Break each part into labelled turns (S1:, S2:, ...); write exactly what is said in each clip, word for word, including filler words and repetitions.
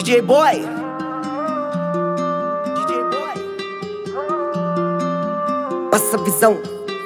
S1: J Boy, D J Boy, passa a visão.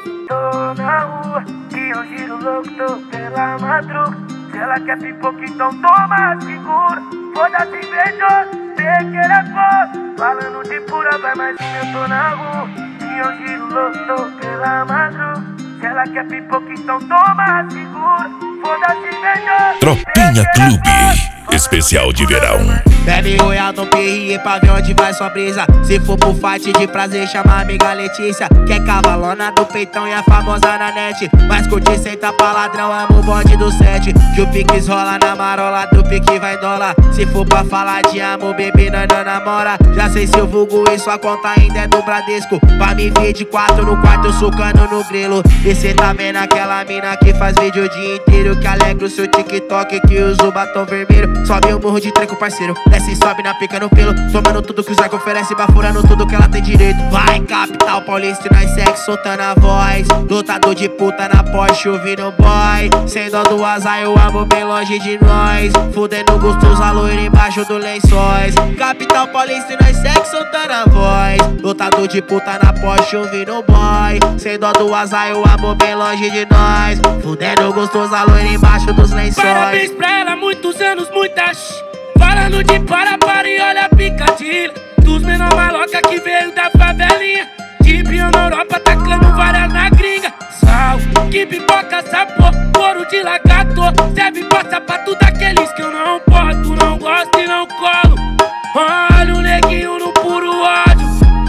S2: Tô na rua, e eu giro louco, tô pela madruga. Se ela quer pipoca, então toma, segura. Foda-se, invejoso, sei que ele é foda. Falando de pura, vai, mas eu tô na rua. E eu giro louco, tô pela madruga. Se ela quer pipoca, então toma, segura. Foda-se, invejoso.
S3: Tropinha Clube, especial de verão.
S4: Bebe royal no P R pra ver onde vai sua brisa. Se for pro fight de prazer, chama a amiga Letícia, que é cavalona do peitão e é famosa na net. Mas curte senta pra ladrão, amo o bonde do sete. Que o piques rola na marola, do pique vai dólar. Se for pra falar de amor, bebê, nós não namora. Já sei se eu vulgo e sua conta ainda é do Bradesco. Pra me ver de quatro no quarto, sucando no grilo. E cê tá vendo aquela mina que faz vídeo o dia inteiro, que alegra o seu TikTok, que usa o batom vermelho. Sobe o morro de treco, parceiro, desce e sobe na pica no pelo, tomando tudo que os arcos oferece, bafurando tudo que ela tem direito. Vai, capital paulista, e nós segue soltando a voz. Lutador de puta na Porsche, ouvindo boy. Sem dó do azar, eu amo bem longe de nós. Fudendo gostoso, a loira embaixo do lençóis. Capital paulista, e nós segue soltando a voz. Lutador de puta na Porsche, ouvindo boy. Sem dó do azar, eu amo bem longe de nós. Fudendo gostoso, a loira embaixo dos lençóis.
S2: Parabéns pra ela, muitos anos, muitas. Falando de para, para e olha a picadilha dos menor maloca que veio da favelinha. De Bion na Europa, tacando várias na gringa. Sal, que pipoca, sabor, couro de lagarto. Serve pra sapato daqueles que eu não posto, não gosto e não colo. Olha o neguinho no puro ódio.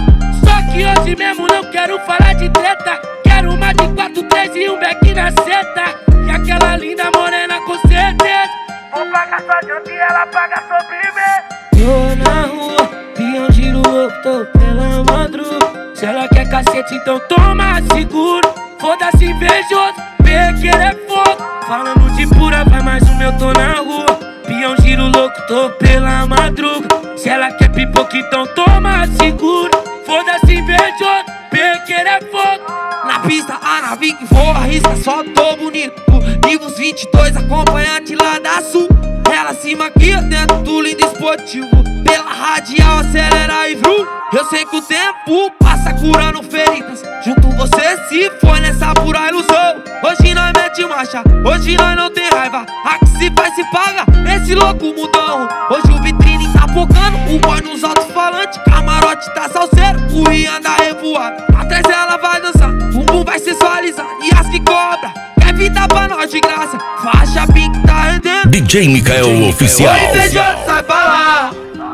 S2: Só que hoje mesmo não quero falar de treta. Quero uma de quatro, três e um beck na seta. E aquela linda morena com certeza. Vou pagar sua janta e ela paga sobremesa. Tô na rua, pião giro louco, tô pela madruga. Se ela quer cacete, então toma, seguro. Foda-se, invejoso, pequeno é fogo. Falando de pura, vai, mais um meu, tô na rua. Pião giro louco, tô pela madruga. Se ela quer pipoca, então toma, seguro. Foda-se, invejoso, pequeno é fogo.
S4: Na pista, a nave que voa, arrisca, só tô bonito. Nivos vinte e dois, acompanhante lá da Sul. Ela se maquia dentro do lindo esportivo. Pela radial, acelera e vrum. Eu sei que o tempo passa curando feridas. Junto você se foi nessa pura ilusão. Hoje nós mete marcha, hoje nós não tem raiva. A que se faz se paga, esse louco mudão. Hoje o vitrine tá focando, o boy nos alto-falantes. Camarote tá salseiro, o Rian anda revoado. Atrás ela vai dançar, o bumbum vai sensualizar. E as que cobra, quer vida pra nós de graça. Faixa pink tá rendendo.
S3: D J Mikael Oficial.
S4: Oi, invejoso, sai pra lá.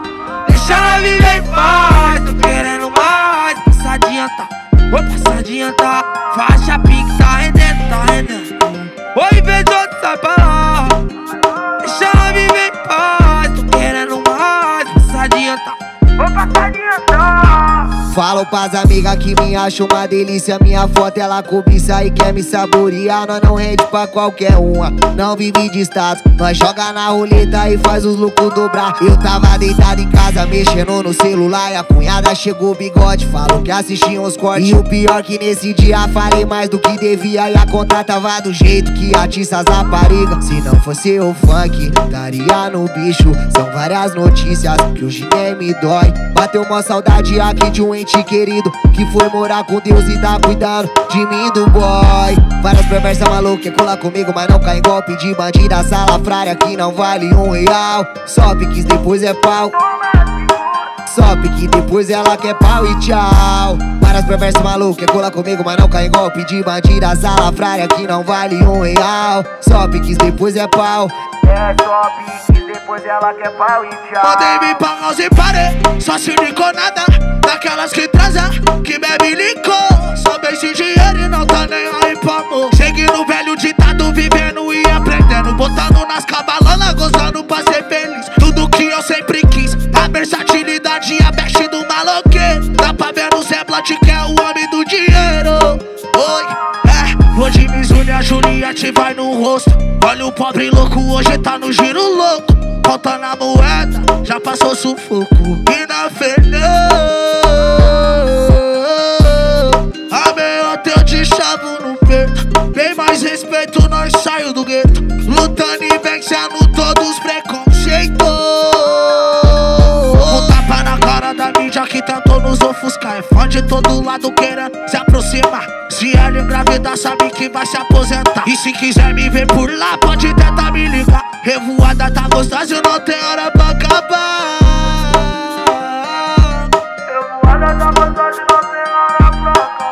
S4: Deixa ela viver em paz. Tô querendo mais. Passa adianta, vou passar adianta. Faixa pink tá rendendo, tá rendendo. Oi, invejoso, sai pra lá. Deixa ela viver em paz. Tô querendo mais. Passa adianta, vou passar adianta.
S5: Falo pras amigas que me acham uma delícia. Minha foto ela cobiça e quer me saborear. Nós não rende pra qualquer uma, não vive de status. Nós joga na roleta e faz os lucros dobrar. Eu tava deitado em casa mexendo no celular, e a cunhada chegou bigode, falou que assistia uns cortes. E o pior que nesse dia falei mais do que devia. E a conta tava do jeito que atiça as raparigas. Se não fosse o funk, estaria no bicho. São várias notícias que hoje nem me dói. Bateu uma saudade aqui de um ente querido que foi morar com Deus e tá cuidando de mim, do boy. Várias perversas malucas quer colar comigo, mas não cai em golpe de bandida salafrária que não vale um real. Só piques depois é pau, só pique depois ela quer pau e tchau. Várias perversas malucas quer colar comigo, mas não cai em golpe de bandida salafrária que não vale um real. Só piques depois é pau.
S2: É só piques, depois ela quer pau e tchau.
S4: Podem me pagar sem parer, só se licou nada. Daquelas que transa, que bebe licor. Só bem sem dinheiro e não tá nem aí pra amor. Seguindo o velho ditado, vivendo e aprendendo. Botando nas cavalonas, gozando pra ser feliz. Tudo que eu sempre quis, a versatilidade e a veste do maloqueiro. Dá pra ver no Zé Blat que é o homem do dinheiro. Oi, é, hoje Mizunia Juliette vai no rosto. Olha o pobre louco, hoje tá no giro louco. Contando a moeda, já passou sufoco. E na Fernanda a meia eu te chavo no peito. Bem mais respeito, nós saio do gueto. Lutando e vencendo todos os preconceitos. tentou nos ofuscar. É fã de todo lado querendo se aproximar. Se ela engravidar, sabe que vai se aposentar. E se quiser me ver por lá, pode tentar me ligar. Revoada tá gostosa e não tem hora pra acabar. Revoada tá gostosa e não tem hora pra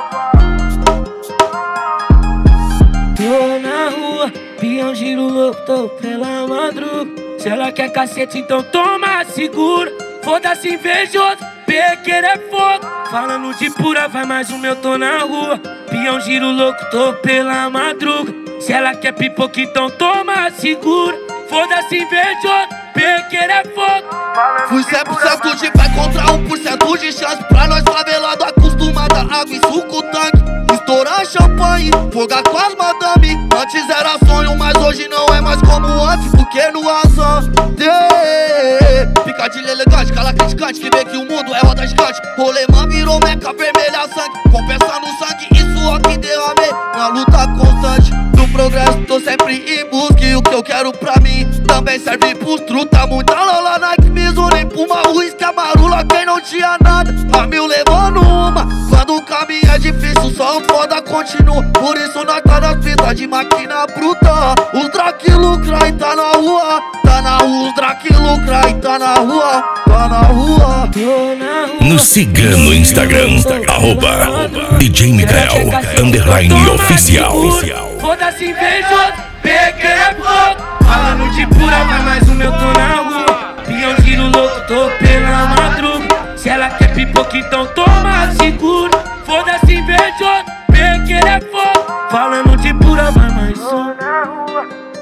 S4: acabar.
S2: Tô na rua, peão giro louco, tô pela madruga. Se ela quer cacete, então toma, segura. Foda-se invejoso, pequeno é fogo. Falando de pura, vai mais um meu, tô na rua. Peão giro louco, tô pela madruga. Se ela quer pipoca, então toma, segura. Foda-se invejoso, pequeno é fogo.
S1: Fui cem por cento de pé contra um por cento de chance. Pra nós favelado acostumada, água e suco tanque. Estourar champanhe, fogar com as madame. Antes era sonho, mas hoje não é mais como antes. Porque no azar, picadilha elegante, cala criticante, que vê que o mundo é roda gigante. Rolemã virou meca, vermelha sangue. Compensando sangue e suor que derramei na luta constante do progresso, tô sempre em busca. E o que eu quero pra mim também serve pros truta. Muita lola, Nike, Mizuno, Puma, uísque, amarula. Quem não tinha nada, a mil levando uma. Quando o caminho é difícil, só o foda continua. Por isso nós tá nas pistas de máquina bruta. Os Drake lucra e tá na rua. Tá na rua, os Drake lucra e tá na rua. Tá na rua.
S3: Nos siga no Instagram, arroba D J Mikael, underline oficial.
S2: Foda-se invejoso,